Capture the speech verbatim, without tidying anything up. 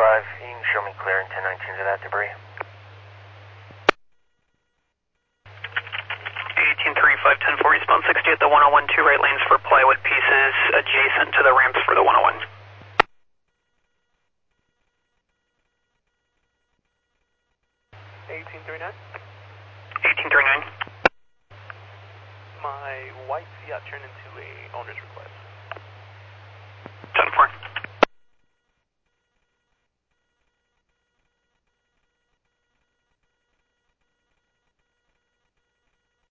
five, you can show me clear in ten nineteen to that debris. eighteen three five ten four eastbound sixty at the one oh one, two right lanes for plywood pieces adjacent to the ramps for the one oh one. eighteen three nine. eighteen three nine. My white Fiat turned into a owner's request.